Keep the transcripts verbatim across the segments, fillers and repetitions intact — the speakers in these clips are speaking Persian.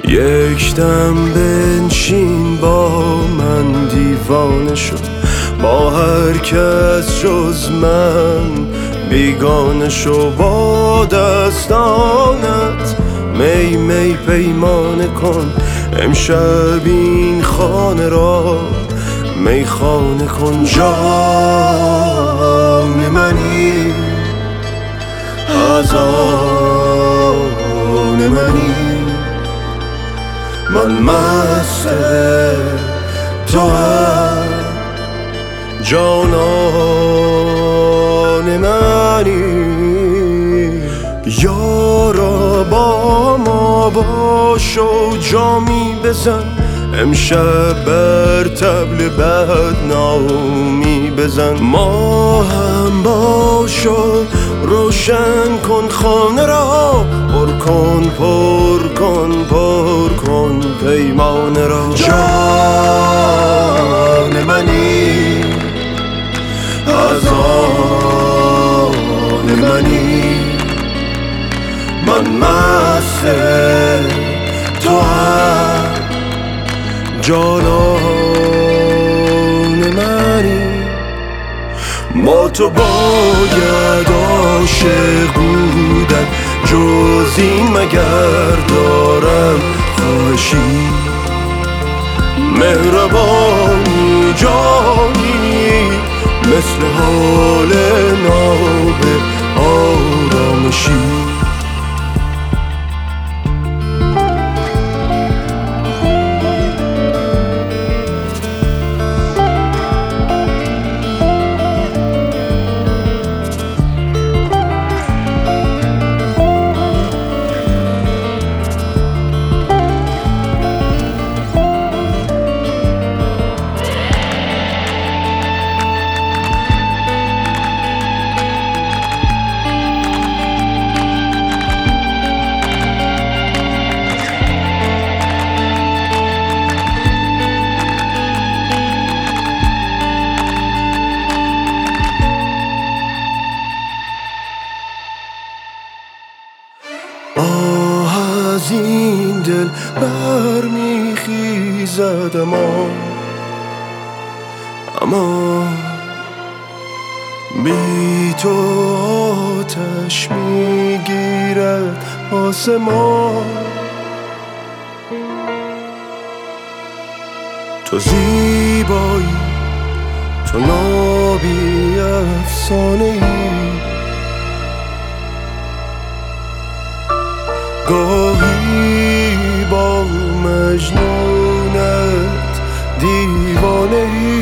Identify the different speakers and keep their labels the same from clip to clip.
Speaker 1: یک دم بنشین با من دیوانه شد، با هر کس جز من بیگانه شو. با دستانت می می پیمانه کن، امشب این خانه را میخانه کن. جان منی، از آن منی، من مست تو هم جانان منی. یارا با ما باش و جامی بزن، امشب بر طبل بدنامی بزن. ما هم باش و روشن کن خانه را، پر کن پر کن پر کن پیمانه را. جان منی، از آن منی، من مست تو هم جانان منی. ما تو باید عاشق بودن، جز این مگر دارم خواهشی؟ مهربانی جانی مثل حال ناب آرامشی. آه از این دل برمیخیزد، اما اما بی تو آتش میگیرد آسمان. تو زیبایی، تو نابی افسانه‌ای، گاهی با مجنونت دیوانه‌ای.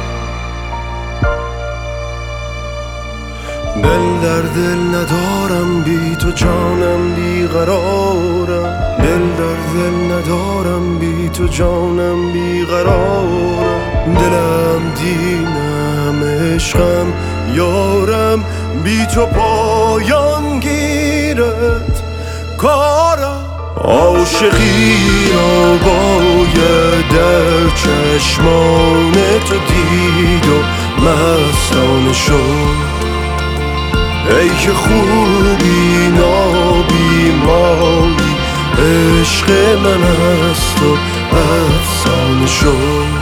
Speaker 1: دل در دل ندارم بی تو، جانم بیقرارم. دل در دل ندارم بی تو، جانم بیقرارم. دلم دینم عشقم یارم، بی تو پایان گیرد کارم. عاشقی را باید در چشمان تو دید و مستانه شد. ای که خوبی نابی مایی، عشق من است و افسانه شد.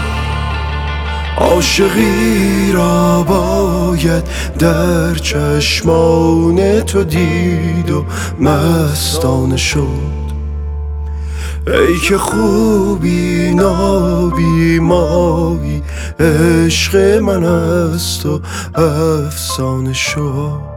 Speaker 1: عاشقی را باید در چشمان تو دید و مستانه شد. ای که خوبی نابی مایی، عشق من است و افسانه شد.